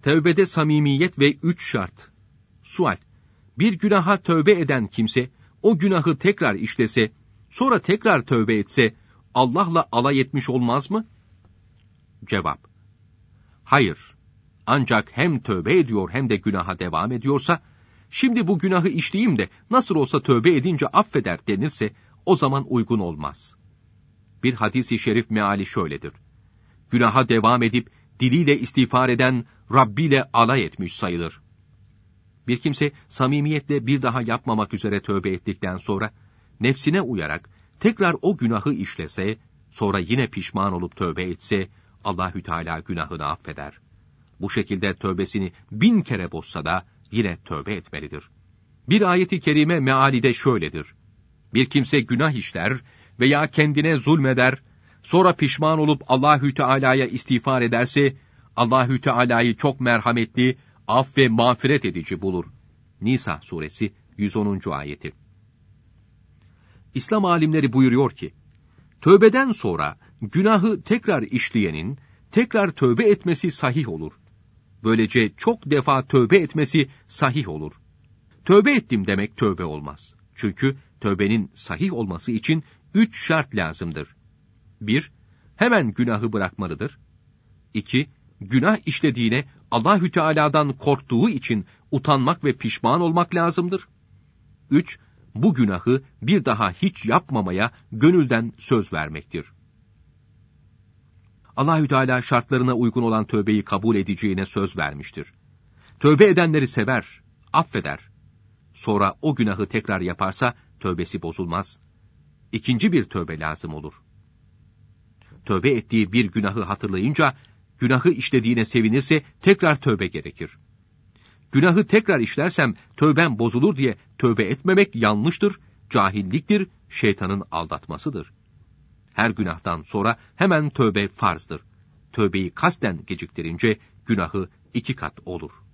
Tevbede samimiyet ve 3 şart. Sual: bir günaha tövbe eden kimse, o günahı tekrar işlese, sonra tekrar tövbe etse, Allah'la alay etmiş olmaz mı? Cevap: hayır. Ancak hem tövbe ediyor hem de günaha devam ediyorsa, şimdi bu günahı işleyeyim de nasıl olsa tövbe edince affeder denirse, o zaman uygun olmaz. Bir hadis-i şerif meali şöyledir: günaha devam edip diliyle istiğfar eden Rabbi ile alay etmiş sayılır. Bir kimse samimiyetle bir daha yapmamak üzere tövbe ettikten sonra, nefsine uyarak tekrar o günahı işlese, sonra yine pişman olup tövbe etse, Allahü Teala günahını affeder. Bu şekilde tövbesini 1000 kere bozsa da yine tövbe etmelidir. Bir ayeti kerime meali de şöyledir: bir kimse günah işler veya kendine zulmeder, sonra pişman olup Allahü Teala'ya istiğfar ederse, Allahü Teala'yı çok merhametli, af ve mağfiret edici bulur. Nisa suresi 110. ayeti. İslam alimleri buyuruyor ki, tövbeden sonra günahı tekrar işleyenin tekrar tövbe etmesi sahih olur. Böylece çok defa tövbe etmesi sahih olur. Tövbe ettim demek tövbe olmaz. Çünkü tövbenin sahih olması için 3 şart lazımdır. 1. Hemen günahı bırakmalıdır. 2. Günah işlediğine Allahü Teala'dan korktuğu için utanmak ve pişman olmak lazımdır. 3. Bu günahı bir daha hiç yapmamaya gönülden söz vermektir. Allahü Teala şartlarına uygun olan tövbeyi kabul edeceğine söz vermiştir. Tövbe edenleri sever, affeder. Sonra o günahı tekrar yaparsa tövbesi bozulmaz. İkinci bir tövbe lazım olur. Tövbe ettiği bir günahı hatırlayınca, günahı işlediğine sevinirse tekrar tövbe gerekir. Günahı tekrar işlersem tövbem bozulur diye tövbe etmemek yanlıştır, cahilliktir, şeytanın aldatmasıdır. Her günahtan sonra hemen tövbe farzdır. Tövbeyi kasten geciktirince günahı 2 kat olur.